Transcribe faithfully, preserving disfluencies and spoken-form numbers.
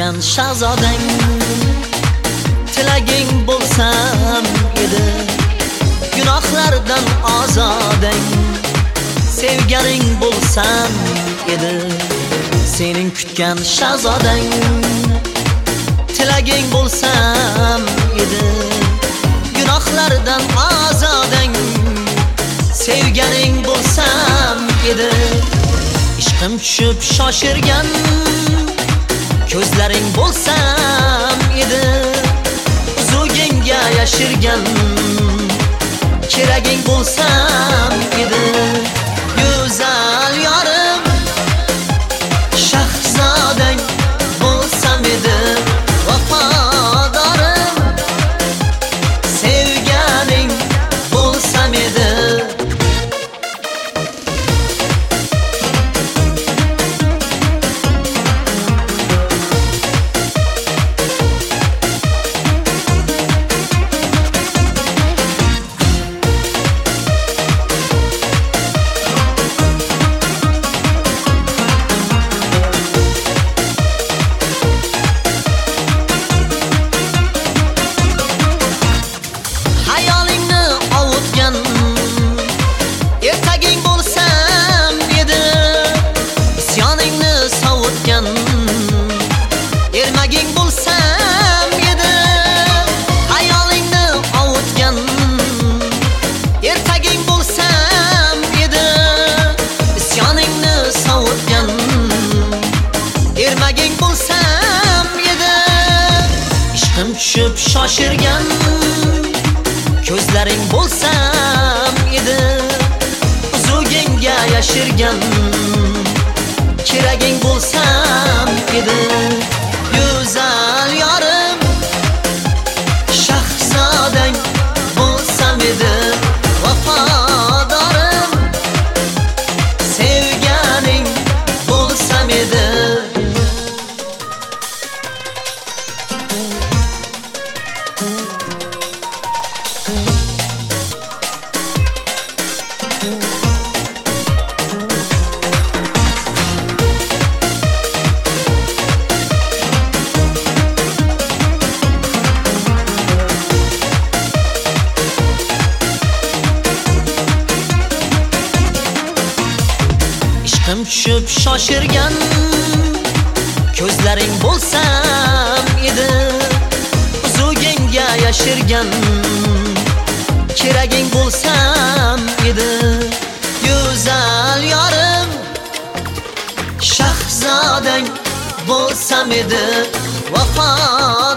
kutgan shahzodang, tilaging bo'lsam edi gunohlardan ozodang, sevganing bo'lsam edi sening kutgan shahzodang, tilaging bo'lsam edi gunohlardan ozodang, sevganing bo'lsam edi. Ishqim tushib shoshirgan ko'zlaring bo'lsam edi, uzugingga yashirgan keraging bo'lsam edi. Go'zal yorim shahzodang bo'lsam edi, vafodorim sevganing bo'lsam edi. Ertaging bo'lsam edi isyoningni sovutgan, ermaging bo'lsam edi hayolingni ovutgan, ertaging bo'lsam edi isyoningni sovutgan, ermaging bo'lsam edi. Ishqim tushib shoshirgan ko'zlaring bo'lsam edi, uzugingga yashirgan keraging bo'lsam edi. Go'zal yorim shahzodang bo'lsam edi, vafodorim sevganing bo'lsam edi. Ishqim tushib shoshirgan ko'zlaring bo'lsam edi, uzugingga yashirgan keraging bo'lsam edi. Go'zal yorim shahzodang bo'lsam edi, vafo